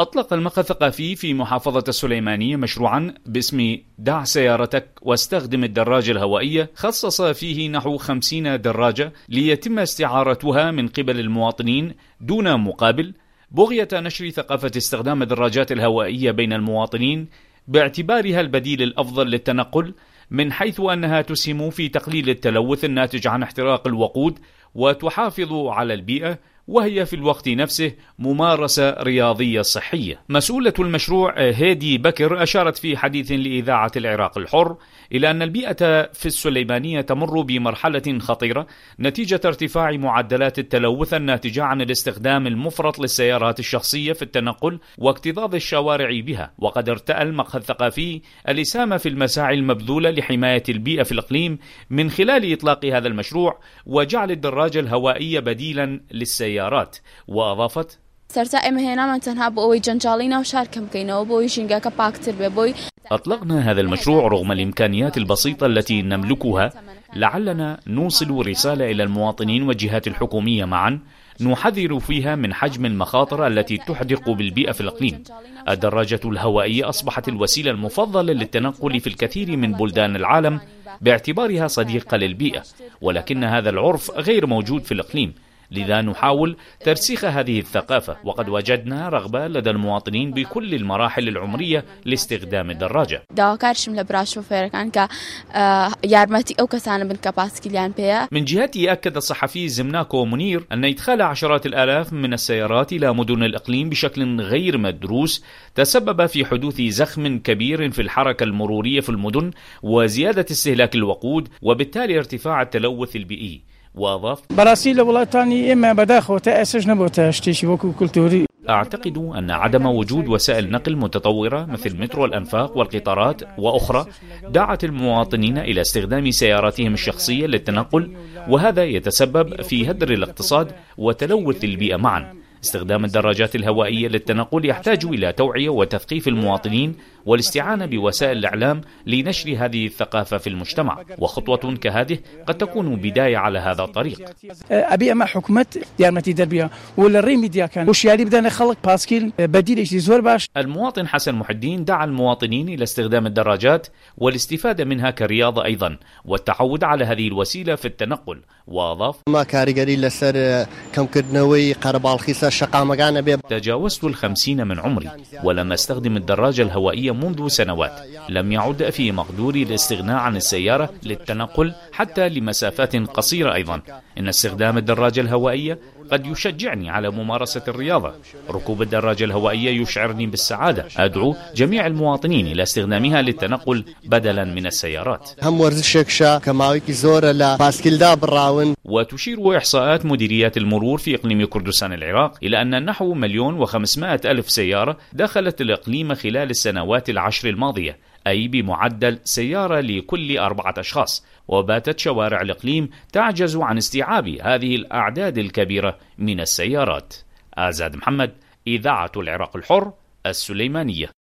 أطلق المقهى الثقافي في محافظة السليمانية مشروعا باسم دع سيارتك واستخدم الدراجة الهوائية، خصص فيه نحو 50 دراجة ليتم استعارتها من قبل المواطنين دون مقابل، بغية نشر ثقافة استخدام الدراجات الهوائية بين المواطنين باعتبارها البديل الأفضل للتنقل، من حيث أنها تسهم في تقليل التلوث الناتج عن احتراق الوقود وتحافظ على البيئة، وهي في الوقت نفسه ممارسة رياضية صحية. مسؤولة المشروع هادي بكر أشارت في حديث لإذاعة العراق الحر إلى أن البيئة في السليمانية تمر بمرحلة خطيرة نتيجة ارتفاع معدلات التلوث الناتجة عن الاستخدام المفرط للسيارات الشخصية في التنقل واكتظاظ الشوارع بها، وقد ارتأى المقهى الثقافي الإسهام في المساعي المبذولة لحماية البيئة في الإقليم من خلال إطلاق هذا المشروع وجعل الدراجة الهوائية بديلا للسيارات. وأضافت: أطلقنا هذا المشروع رغم الإمكانيات البسيطة التي نملكها، لعلنا نوصل رسالة إلى المواطنين والجهات الحكومية معا نحذر فيها من حجم المخاطر التي تحدق بالبيئة في الإقليم. الدراجة الهوائية أصبحت الوسيلة المفضلة للتنقل في الكثير من بلدان العالم باعتبارها صديقة للبيئة، ولكن هذا العرف غير موجود في الإقليم، لذا نحاول ترسيخ هذه الثقافة، وقد وجدنا رغبة لدى المواطنين بكل المراحل العمرية لاستخدام الدراجة. من جهته أكد الصحفي زمناكو منير أن إدخال عشرات الآلاف من السيارات إلى مدن الإقليم بشكل غير مدروس تسبب في حدوث زخم كبير في الحركة المرورية في المدن وزيادة استهلاك الوقود وبالتالي ارتفاع التلوث البيئي. وأضاف: أعتقد أن عدم وجود وسائل نقل متطورة مثل مترو الأنفاق والقطارات وأخرى دعت المواطنين إلى استخدام سياراتهم الشخصية للتنقل، وهذا يتسبب في هدر الاقتصاد وتلوث البيئة معا. استخدام الدراجات الهوائية للتنقل يحتاج إلى توعية وتثقيف المواطنين والاستعانة بوسائل الإعلام لنشر هذه الثقافة في المجتمع، وخطوة كهذه قد تكون بداية على هذا الطريق. أبي أما حكومة يارمتي دربيا ولا الريميديا كان وش يالي بدنا خلق باسكيل بديل زور باش. المواطن حسن محي الدين دعا المواطنين إلى استخدام الدراجات والاستفادة منها كرياضة أيضا، والتعود على هذه الوسيلة في التنقل. وأضاف: ما كاريجري لسر كم كدنوي قرب الخيسة شقا مكان بيب. تجاوزت 50 من عمري ولم أستخدم الدراجة الهوائية منذ سنوات. لم يعد في مقدوري الاستغناء عن السيارة للتنقل حتى لمسافات قصيرة. أيضا إن استخدام الدراجة الهوائية قد يشجعني على ممارسة الرياضة. ركوب الدراجة الهوائية يشعرني بالسعادة. أدعو جميع المواطنين إلى استخدامها للتنقل بدلا من السيارات. وتشير إحصاءات مديريات المرور في إقليم كردستان العراق إلى أن نحو 1,500,000 سيارة دخلت الإقليم خلال السنوات العشر الماضية، أي بمعدل سيارة لكل 4 أشخاص، وباتت شوارع الإقليم تعجز عن استيعاب هذه الأعداد الكبيرة من السيارات. آزاد محمد، إذاعة العراق الحر، السليمانية.